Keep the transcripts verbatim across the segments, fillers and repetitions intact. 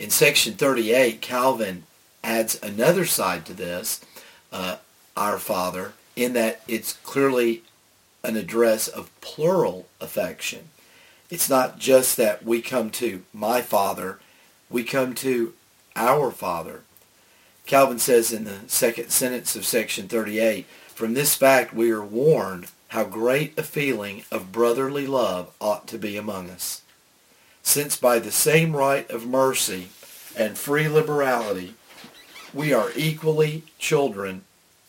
In section thirty-eight, Calvin adds another side to this, uh, our Father, in that it's clearly an address of plural affection. It's not just that we come to my Father, we come to our Father. Calvin says in the second sentence of section thirty-eight, "From this fact we are warned how great a feeling of brotherly love ought to be among us, since by the same right of mercy and free liberality we are equally children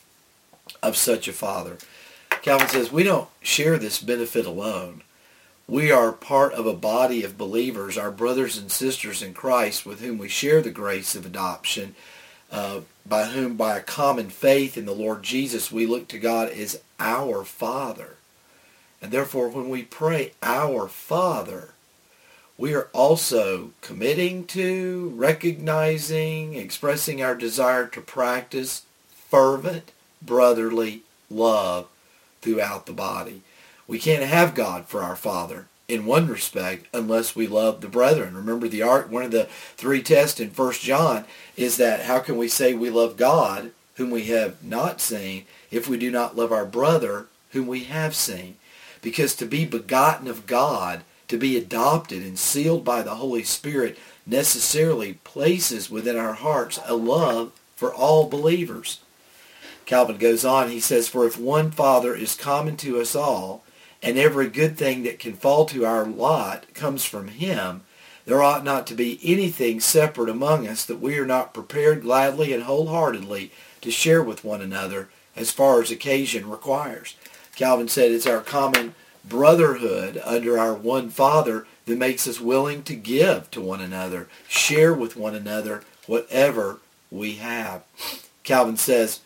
of such a Father." Calvin says we don't share this benefit alone. We are part of a body of believers, our brothers and sisters in Christ, with whom we share the grace of adoption, uh, by whom, by a common faith in the Lord Jesus, we look to God as our Father. And therefore, when we pray, our Father, we are also committing to, recognizing, expressing our desire to practice fervent brotherly love throughout the body. We can't have God for our Father in one respect unless we love the brethren. Remember, the art, one of the three tests in First John is that how can we say we love God whom we have not seen if we do not love our brother whom we have seen? Because to be begotten of God, to be adopted and sealed by the Holy Spirit, necessarily places within our hearts a love for all believers. Calvin goes on, he says, "For if one Father is common to us all, and every good thing that can fall to our lot comes from him, there ought not to be anything separate among us that we are not prepared gladly and wholeheartedly to share with one another as far as occasion requires." Calvin said it's our common brotherhood under our one Father that makes us willing to give to one another, share with one another whatever we have. Calvin says,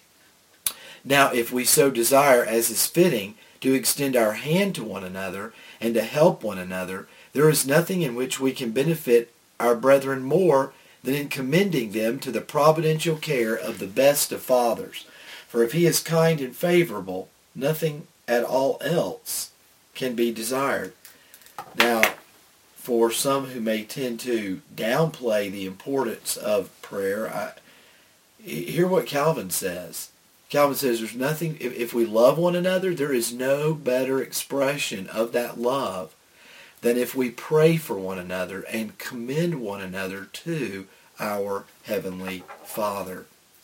"Now if we so desire, as is fitting, to extend our hand to one another and to help one another, there is nothing in which we can benefit our brethren more than in commending them to the providential care of the best of fathers. For if he is kind and favorable, nothing at all else can be desired." Now, for some who may tend to downplay the importance of prayer, I, hear what Calvin says. Calvin says there's nothing, if, if we love one another, there is no better expression of that love than if we pray for one another and commend one another to our Heavenly Father.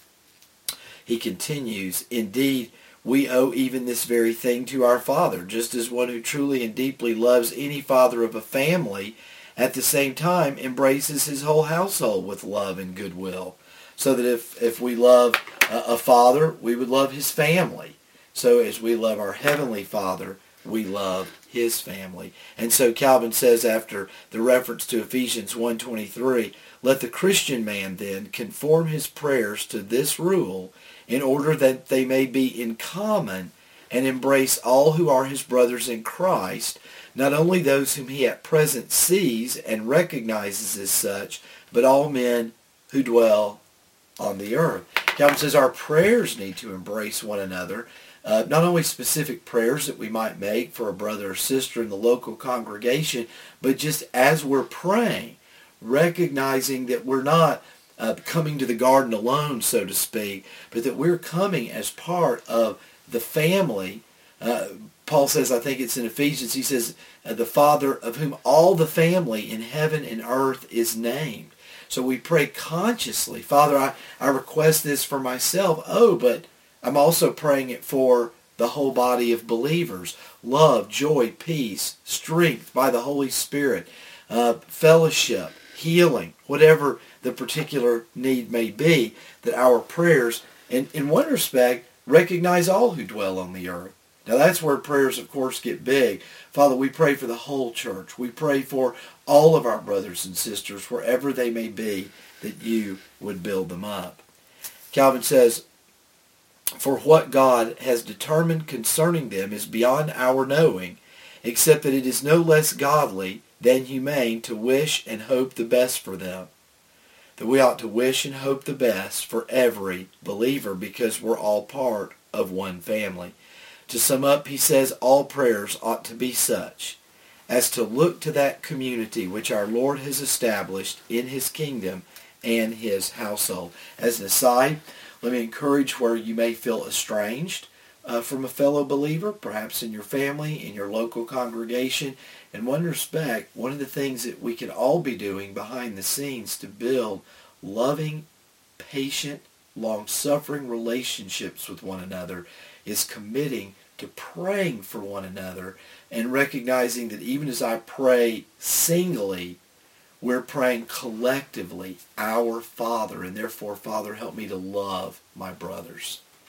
He continues, "Indeed, we owe even this very thing to our Father, just as one who truly and deeply loves any father of a family at the same time embraces his whole household with love and goodwill. So that if, if we love a, a father, we would love his family. So as we love our Heavenly Father, we love his family." And so Calvin says after the reference to Ephesians one twenty-three, "Let the Christian man then conform his prayers to this rule, in order that they may be in common and embrace all who are his brothers in Christ, not only those whom he at present sees and recognizes as such, but all men who dwell on the earth." Calvin says our prayers need to embrace one another, uh, not only specific prayers that we might make for a brother or sister in the local congregation, but just as we're praying, recognizing that we're not uh, coming to the garden alone, so to speak, but that we're coming as part of the family. Uh, Paul says, I think it's in Ephesians, he says, uh, the Father of whom all the family in heaven and earth is named. So we pray consciously, Father, I, I request this for myself. Oh, but I'm also praying it for the whole body of believers. Love, joy, peace, strength by the Holy Spirit, uh, fellowship, healing, whatever the particular need may be, that our prayers, in, in one respect, recognize all who dwell on the earth. Now that's where prayers, of course, get big. Father, we pray for the whole church. We pray for all of our brothers and sisters, wherever they may be, that you would build them up. Calvin says, "For what God has determined concerning them is beyond our knowing, except that it is no less godly than humane to wish and hope the best for them." That we ought to wish and hope the best for every believer because we're all part of one family. To sum up, he says all prayers ought to be such as to look to that community which our Lord has established in his kingdom and his household. As an aside, let me encourage where you may feel estranged uh, from a fellow believer, perhaps in your family, in your local congregation. In one respect, one of the things that we could all be doing behind the scenes to build loving, patient, long-suffering relationships with one another is committing to praying for one another and recognizing that even as I pray singly, we're praying collectively, our Father, and therefore, Father, help me to love my brothers.